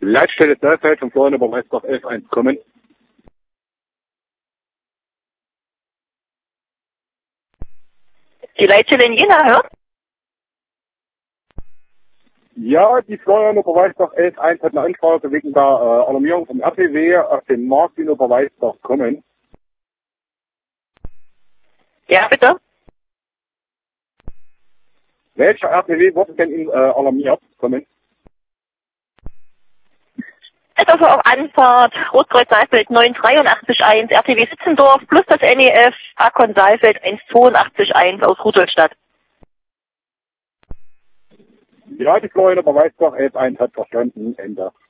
Leitstelle Saalfeld von Florian Obermeister 11.1 kommen. Die Leitstelle in Jena, hört? Ja, die Florian Obermeister 11.1 hat eine Anfrage wegen der Alarmierung vom RTW auf den Markt in Obermeister kommen. Ja, bitte. Welcher RTW wurde denn in alarmiert kommen? Also auf Anfahrt Rotkreuz Saalfeld 9881, RTW Sitzendorf plus das NEF Akon Saalfeld 1821 aus Rudolstadt. Ja, die Florian Obermeister 11.1 hat verstanden. Ende.